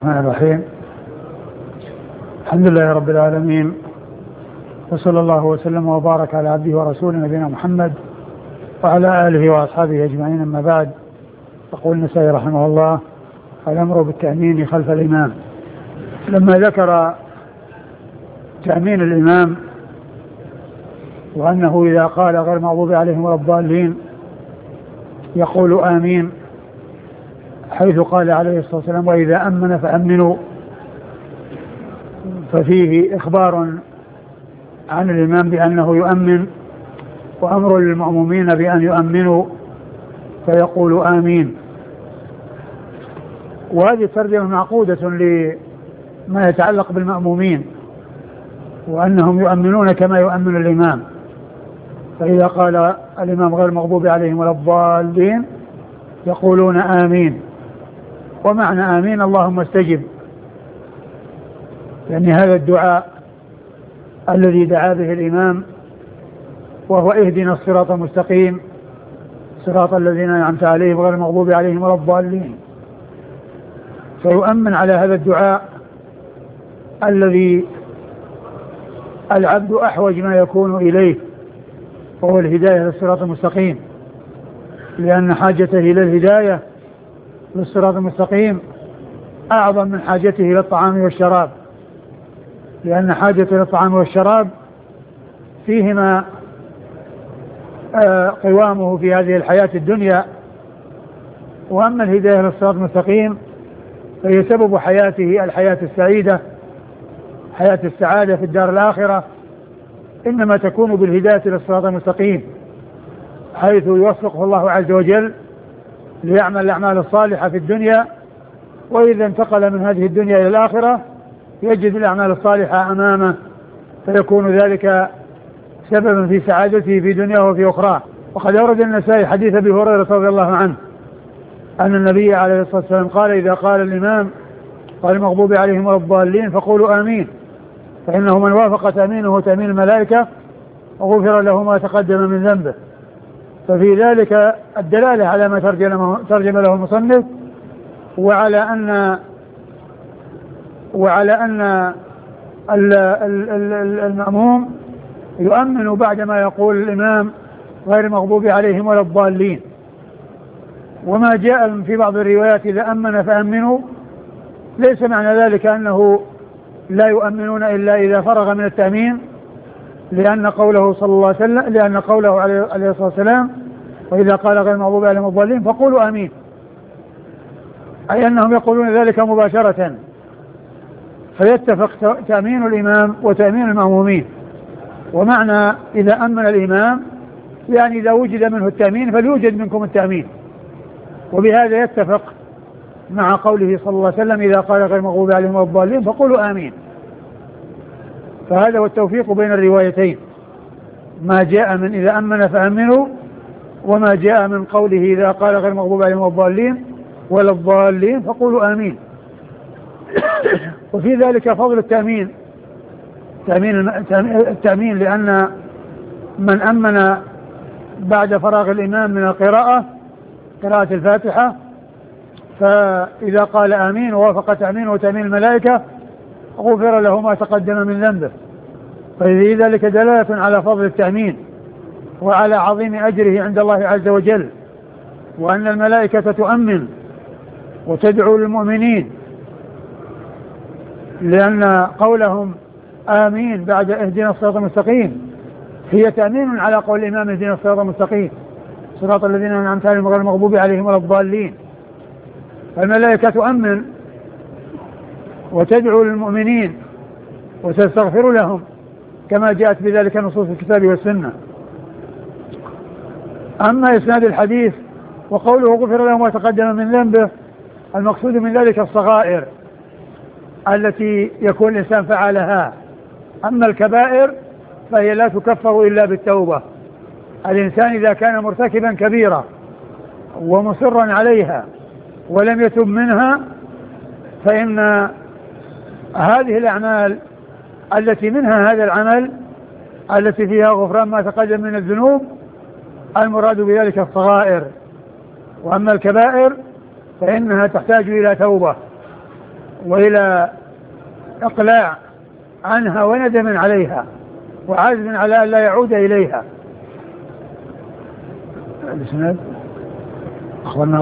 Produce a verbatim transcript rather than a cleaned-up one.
الرحمن الرحيم. الحمد لله رب العالمين، وصلى الله وسلم وبارك على عبده ورسوله نبينا محمد وعلى آله وأصحابه أجمعين، أما بعد. يقول النسائي رحمه الله: الأمر بالتأمين خلف الإمام. لما ذكر تأمين الإمام وأنه إذا قال غير المغضوب عليهم ولا الضالين يقول آمين، حيث قال عليه الصلاة والسلام: وإذا أمن فأمنوا، ففيه إخبار عن الإمام بأنه يؤمن، وأمر للمأمومين بأن يؤمنوا فيقول آمين. وهذه الترجمة معقودة لما يتعلق بالمأمومين، وأنهم يؤمنون كما يؤمن الإمام. فإذا قال الإمام غير المغضوب عليهم ولا الضالين يقولون آمين. ومعنى آمين اللهم استجب، يعني هذا الدعاء الذي دعا به الإمام، وهو اهدنا الصراط المستقيم صراط الذين أنعمت عليهم غير المغضوب عليهم ولا الضالين، فيؤمن على هذا الدعاء الذي العبد أحوج ما يكون إليه، وهو الهداية للصراط المستقيم، لأن حاجته إلى الهداية للصراط المستقيم أعظم من حاجته إلى الطعام والشراب، لأن حاجته إلى الطعام والشراب فيهما قوامه في هذه الحياة الدنيا، وأما الهداية للصراط المستقيم فهي سبب حياته الحياة السعيدة، حياة السعادة في الدار الآخرة، إنما تكون بالهداية للصراط المستقيم، حيث يوفقه الله عز وجل ليعمل الأعمال الصالحة في الدنيا، وإذا انتقل من هذه الدنيا إلى الآخرة يجد الأعمال الصالحة أمامه، فيكون ذلك سببا في سعادته في دنياه وفي أخرى. وقد أورد النسائي حديث أبي هريرة رضي الله عنه أن النبي عليه الصلاة والسلام قال: إذا قال الإمام قال المغضوب عليهم ولا الضالين فقولوا آمين، فإنه من وافق تأمينه تأمين الملائكة وغفر له ما تقدم من ذنبه. ففي ذلك الدلالة على ما ترجم له المصنف، وعلى أن وعلى أن المأموم يؤمن بعدما يقول الإمام غير المغضوب عليهم ولا الضالين. وما جاء في بعض الروايات إذا أمن فأمنوا، ليس معنى ذلك أنه لا يؤمنون إلا إذا فرغ من التأمين، لأن قوله صلى الله عليه وسلم لأن قوله عليه الصلاة والسلام: وإذا قال غير المغضوب عليهم ولا الضالين فقولوا آمين، أي أنهم يقولون ذلك مباشرة، فيتفق تأمين الإمام وتأمين المأمومين. ومعنى إذا أمن الإمام يعني إذا وجد منه التأمين فليوجد منكم التأمين، وبهذا يتفق مع قوله صلى الله عليه وسلم: إذا قال غير المغضوب عليهم ولا الضالين فقولوا آمين. فهذا هو التوفيق بين الروايتين، ما جاء من إذا أمن فأمنوا، وما جاء من قوله إذا قال غير المغضوب عليهم ولا الضالين ولا الضالين فقولوا آمين. وفي ذلك فضل التأمين تأمين التأمين لأن من أمن بعد فراغ الإمام من القراءة قراءة الفاتحة، فإذا قال آمين ووافق تأمينه وتأمين الملائكة غفر له ما تقدم من ذنبه. ففي ذلك دلالة على فضل التأمين وعلى عظيم أجره عند الله عز وجل، وأن الملائكة تؤمن وتدعو للمؤمنين، لأن قولهم آمين بعد اهدنا الصراط المستقيم هي تأمين على قول الإمام اهدنا الصراط المستقيم صراط الذين أنعمت عليهم غير المغضوب عليهم ولا الضالين. فالملائكة تؤمن وتدعو للمؤمنين وتستغفر لهم كما جاءت بذلك نصوص الكتاب والسنة. أما إسناد الحديث وقوله غفر له ما تقدم من ذنبه، المقصود من ذلك الصغائر التي يكون الإنسان فعلها، أما الكبائر فهي لا تكفر إلا بالتوبة. الإنسان إذا كان مرتكبا كبيرة ومصرا عليها ولم يتب منها، فإن هذه الأعمال التي منها هذا العمل التي فيها غفران ما تقدم من الذنوب المراد بذلك الصغائر، وأما الكبائر فإنها تحتاج إلى توبة. وإلى إقلاع عنها وندم عليها وعزم على أن لا يعود إليها. الإسناد أخبرنا